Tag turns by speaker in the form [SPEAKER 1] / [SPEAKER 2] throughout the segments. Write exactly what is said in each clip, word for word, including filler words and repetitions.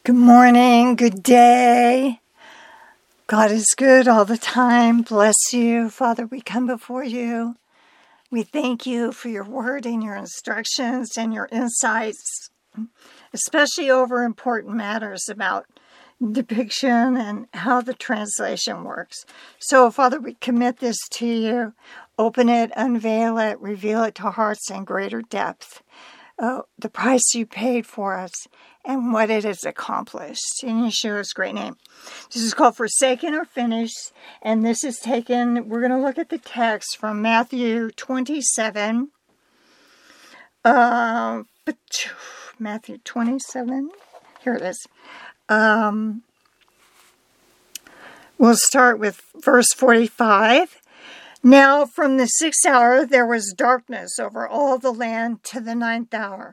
[SPEAKER 1] Good morning, good day. God is good all the time. Bless you. Father, we come before you. We thank you for your word and your instructions and your insights, especially over important matters about depiction and how the translation works. So, Father, we commit this to you. Open it, unveil it, reveal it to hearts in greater depth. Uh, the price you paid for us and what it has accomplished. In Yeshua's great name. This is called Forsaken or Finished, and this is taken, we're going to look at the text from Matthew twenty-seven. Uh, Matthew twenty-seven. Here it is. Um, we'll start with verse forty-five. Now from the sixth hour there was darkness over all the land to the ninth hour.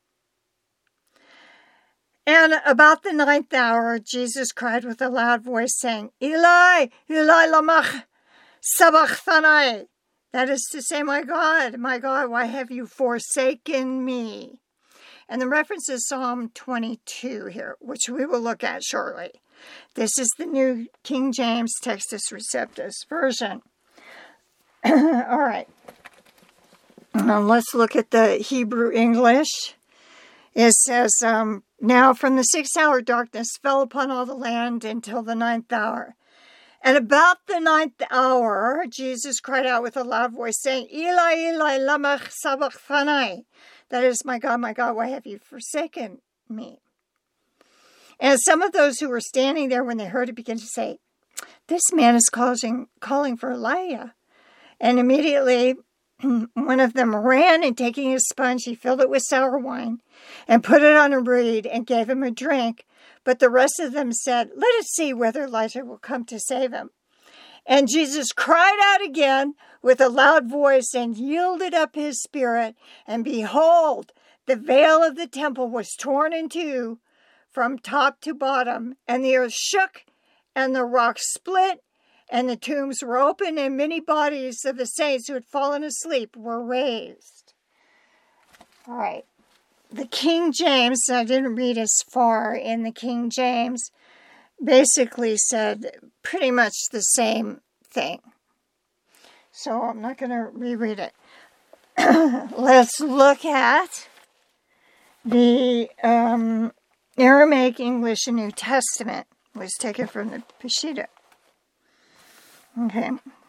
[SPEAKER 1] And about the ninth hour, Jesus cried with a loud voice, saying, Eli, Eli, lama sabachthani. That is to say, my God, my God, why have you forsaken me? And the reference is Psalm twenty-two here, which we will look at shortly. This is the New King James Textus Receptus version. All right. Now let's look at the Hebrew English. It says, um, now from the sixth hour darkness fell upon all the land until the ninth hour. And about the ninth hour, Jesus cried out with a loud voice, saying, Eli, Eli, lama sabachthani. That is, my God, my God, why have you forsaken me? And some of those who were standing there when they heard it began to say, this man is calling, calling for Elijah. And immediately one of them ran, and taking a sponge, he filled it with sour wine and put it on a reed and gave him a drink. But the rest of them said, let us see whether Elijah will come to save him. And Jesus cried out again with a loud voice and yielded up his spirit. And behold, the veil of the temple was torn in two from top to bottom, and the earth shook, and the rocks split, and the tombs were opened, and many bodies of the saints who had fallen asleep were raised. All right. The King James, I didn't read as far in the King James, basically said pretty much the same thing. So I'm not going to reread it. Let's look at the um, Aramaic English New Testament. It was taken from the Peshitta. Okay.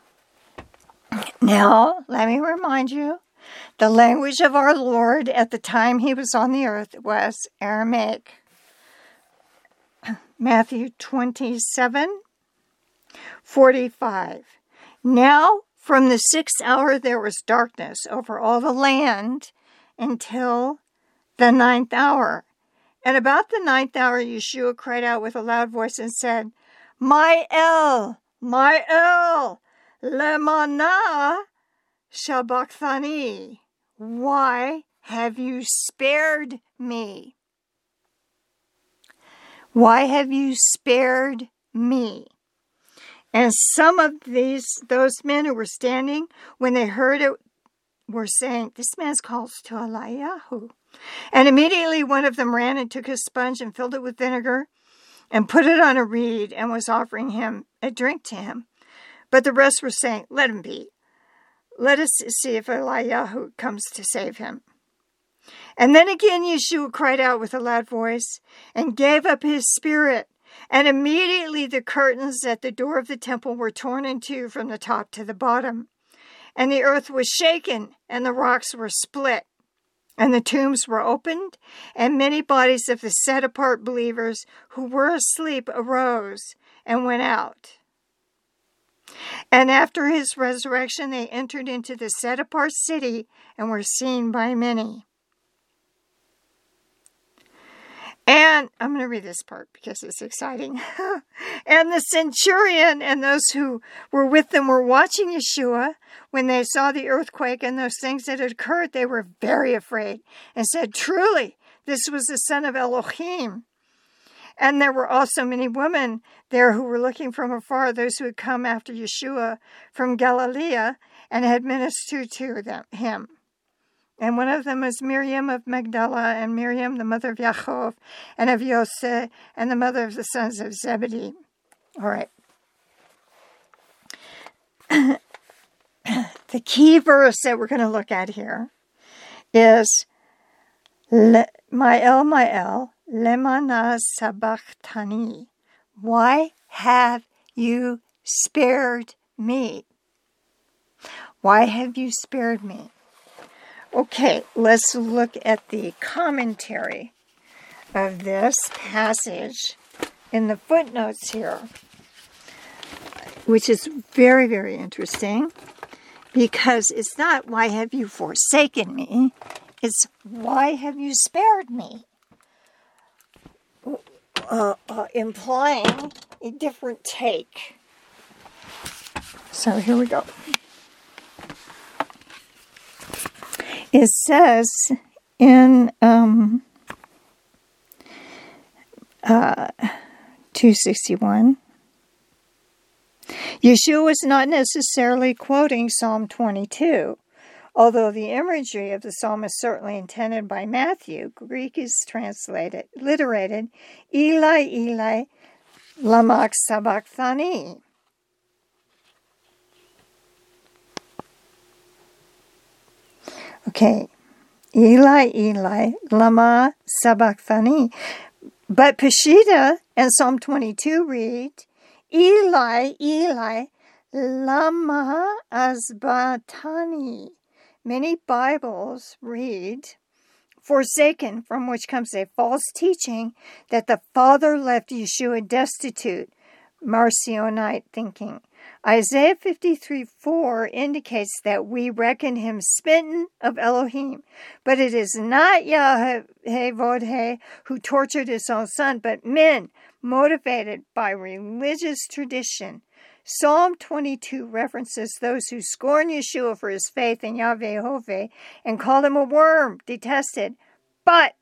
[SPEAKER 1] Now, let me remind you, the language of our Lord at the time he was on the earth was Aramaic. Matthew twenty-seven, forty-five. Now, from the sixth hour there was darkness over all the land until the ninth hour. And about the ninth hour, Yeshua cried out with a loud voice and said, My El, my El, lemana sabachthani. Why have you spared me? Why have you spared me? And some of these, those men who were standing, when they heard it, were saying, this man's calls to Eliyahu. And immediately one of them ran and took a sponge and filled it with vinegar and put it on a reed and was offering him a drink to him. But the rest were saying, let him be. Let us see if Eliyahu comes to save him. And then again Yeshua cried out with a loud voice and gave up his spirit. And immediately the curtains at the door of the temple were torn in two from the top to the bottom. And the earth was shaken, and the rocks were split. And the tombs were opened, and many bodies of the set-apart believers who were asleep arose and went out. And after his resurrection, they entered into the set-apart city and were seen by many. And I'm going to read this part because it's exciting. And the centurion and those who were with them were watching Yeshua. When they saw the earthquake and those things that had occurred, they were very afraid and said, truly, this was the Son of Elohim. And there were also many women there who were looking from afar, those who had come after Yeshua from Galilee and had ministered to them, him. And one of them was Miriam of Magdala, and Miriam, the mother of Yaakov, and of Yosef, and the mother of the sons of Zebedee. All right. The key verse that we're going to look at here is Le, Ma'el, Ma'el, lemana sabachthani. Why have you spared me? Why have you spared me? Okay, let's look at the commentary of this passage in the footnotes here, which is very, very interesting, because it's not why have you forsaken me, it's why have you spared me, uh, uh, implying a different take. So here we go. It says in um, uh, two sixty-one, Yeshua is not necessarily quoting Psalm twenty-two, although the imagery of the psalm is certainly intended by Matthew. Greek is translated, literated, Eli, Eli, lama sabachthani. Okay, Eli, Eli, lama sabachthani. But Peshitta and Psalm twenty-two read, Eli, Eli, lama asbatani. Many Bibles read, forsaken, from which comes a false teaching that the Father left Yeshua destitute, Marcionite thinking. Isaiah fifty-three four indicates that we reckon him smitten of Elohim, but it is not Yahweh who tortured his own son, but men motivated by religious tradition. Psalm twenty-two references those who scorn Yeshua for his faith in Yahweh and called him a worm, detested. But,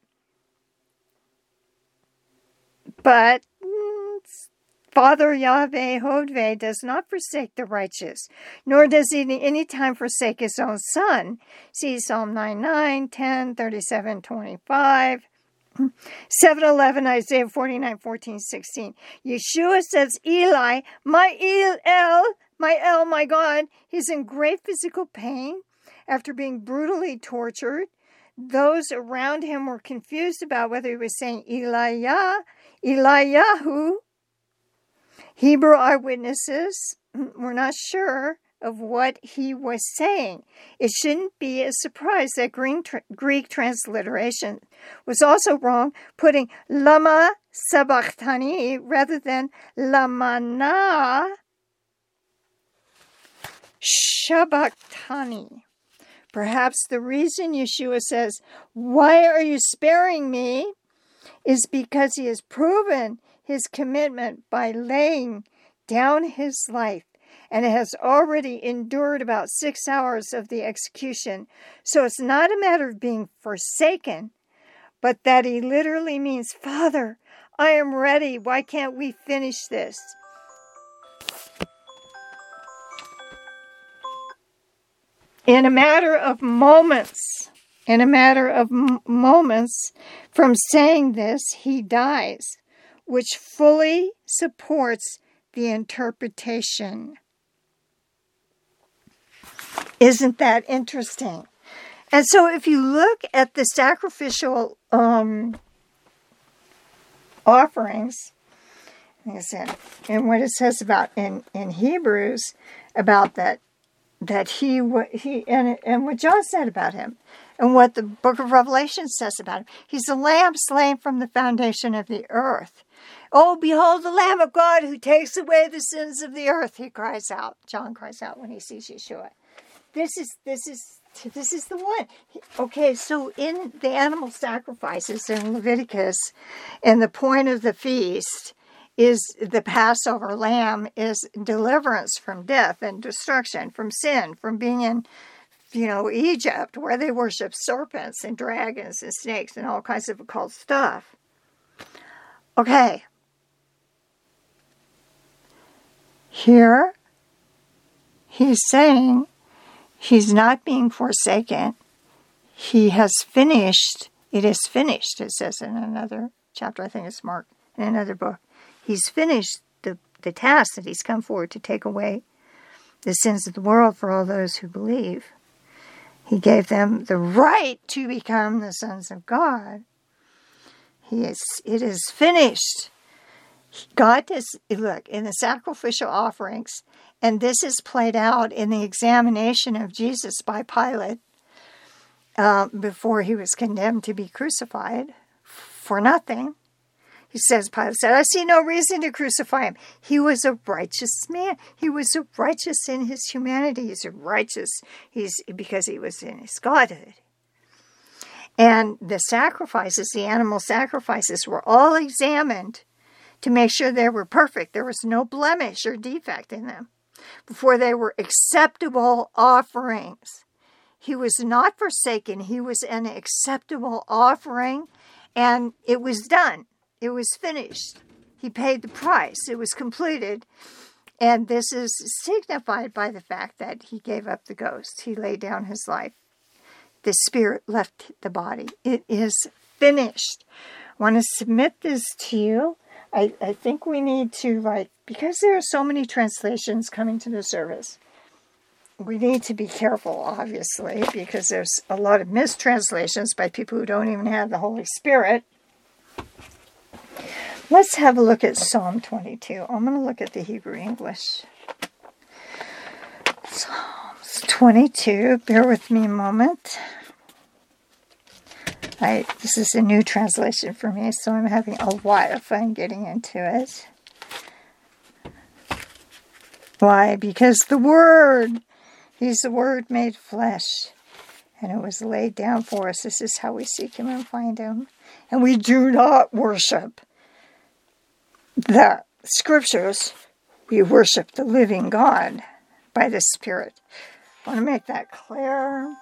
[SPEAKER 1] but, Father Yahweh does not forsake the righteous, nor does he at any time forsake his own son. See Psalm nine nine, ten, thirty-seven, twenty-five. seven eleven, Isaiah forty-nine, fourteen, sixteen. Yeshua says, Eli, my El, my El, my God, he's in great physical pain after being brutally tortured. Those around him were confused about whether he was saying Eliah, Eliyahu. Hebrew eyewitnesses were not sure of what he was saying. It shouldn't be a surprise that Greek transliteration was also wrong, putting lama sabachthani rather than lamana shabachthani. Perhaps the reason Yeshua says, why are you sparing me, is because he has proven his commitment by laying down his life, and it has already endured about six hours of the execution. So it's not a matter of being forsaken, but that he literally means, Father, I am ready. Why can't we finish this? In a matter of moments, in a matter of m- moments from saying this, he dies, which fully supports the interpretation. Isn't that interesting? And so if you look at the sacrificial um, offerings, like I said, and what it says about in, in Hebrews, about that, that he, he and, and what John said about him, and what the book of Revelation says about him. He's a lamb slain from the foundation of the earth. Oh, behold the Lamb of God who takes away the sins of the earth, he cries out. John cries out when he sees Yeshua. This is, this is, this is the one. Okay, so in the animal sacrifices in Leviticus, and the point of the feast is the Passover lamb is deliverance from death and destruction, from sin, from being in, you know, Egypt, where they worship serpents and dragons and snakes and all kinds of occult stuff. Okay. Here, he's saying he's not being forsaken. he has finished, it is finished, it says in another chapter, I think it's Mark, in another book. He's finished the, the task that he's come forward to take away the sins of the world for all those who believe. He gave them the right to become the sons of God. He is, it is finished. God does, look, in the sacrificial offerings, and this is played out in the examination of Jesus by Pilate uh, before he was condemned to be crucified for nothing. He says, Pilate said, I see no reason to crucify him. He was a righteous man. He was a righteous in his humanity. He's a righteous he's because he was in his godhood. And the sacrifices, the animal sacrifices, were all examined to make sure they were perfect. There was no blemish or defect in them before they were acceptable offerings. He was not forsaken. He was an acceptable offering, and it was done. It was finished. He paid the price. It was completed. And this is signified by the fact that he gave up the ghost. He laid down his life. The spirit left the body. It is finished. I want to submit this to you. I, I think we need to, like, because there are so many translations coming to the service, we need to be careful, obviously, because there's a lot of mistranslations by people who don't even have the Holy Spirit. Let's have a look at Psalm twenty-two. I'm going to look at the Hebrew English. Psalms twenty-two. Bear with me a moment. I, this is a new translation for me, so I'm having a lot of fun getting into it. Why? Because the Word, He's the Word made flesh, and it was laid down for us. This is how we seek Him and find Him. And we do not worship the Scriptures. We worship the living God by the Spirit. I want to make that clear.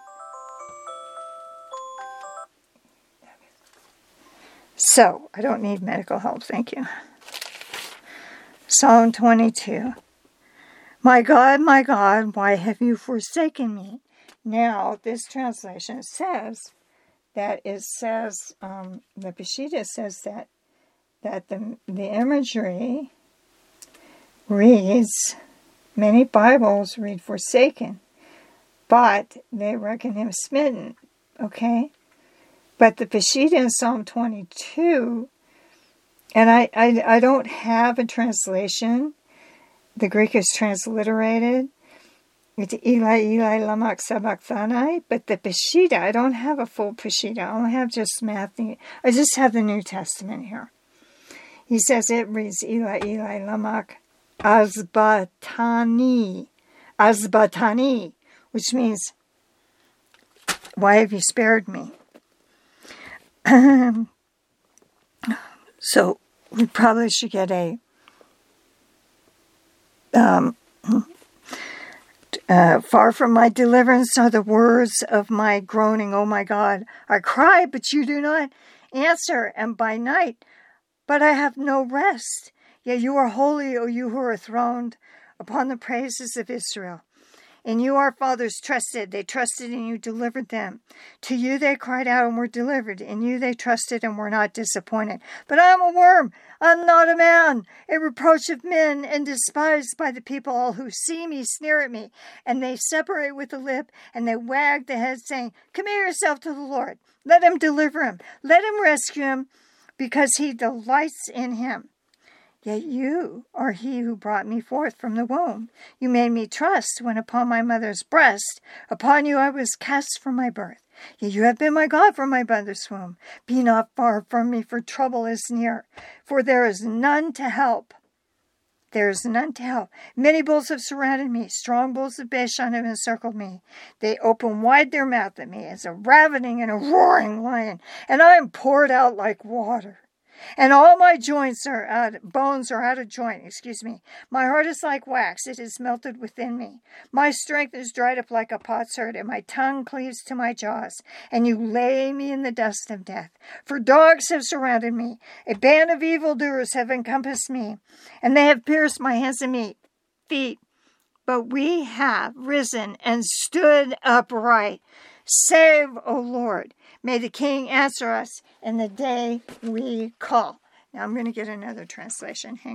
[SPEAKER 1] So, I don't need medical help, thank you. Psalm twenty-two. My God, my God, why have you forsaken me? Now, this translation says that it says, um, the Peshitta says that that the, the imagery reads, many Bibles read forsaken, but they reckon him smitten, okay? But the Peshitta in Psalm twenty-two, and I, I, I don't have a translation. The Greek is transliterated. It's Eli, Eli, lama sabachthani. But the Peshitta, I don't have a full Peshitta. I only have just Matthew. I just have the New Testament here. He says it reads Eli, Eli, lama asbatani. Asbatani, which means, why have you spared me? So we probably should get a um, uh, far from my deliverance are the words of my groaning. Oh my God, I cry, but you do not answer, and by night, but I have no rest. Yet you are holy, O you who are throned upon the praises of Israel. In you our fathers trusted. They trusted and you delivered them. To you they cried out and were delivered. In you they trusted and were not disappointed. But I am a worm. I am not a man. A reproach of men and despised by the people. All who see me sneer at me. And they separate with the lip and they wag the head, saying, Commit yourself to the Lord. Let him deliver him. Let him rescue him, because he delights in him. Yet you are he who brought me forth from the womb. You made me trust when upon my mother's breast. Upon you I was cast from my birth. Yet you have been my God from my mother's womb. Be not far from me, for trouble is near. For there is none to help. There is none to help. Many bulls have surrounded me. Strong bulls of Bashan have encircled me. They open wide their mouth at me as a ravening and a roaring lion. And I am poured out like water. And all my joints are out, bones are out of joint, excuse me. My heart is like wax, it is melted within me. My strength is dried up like a potsherd, and my tongue cleaves to my jaws. And you lay me in the dust of death. For dogs have surrounded me. A band of evildoers have encompassed me, and they have pierced my hands and feet. But we have risen and stood upright. Save, O Lord. May the King answer us in the day we call. Now I'm going to get another translation. Hang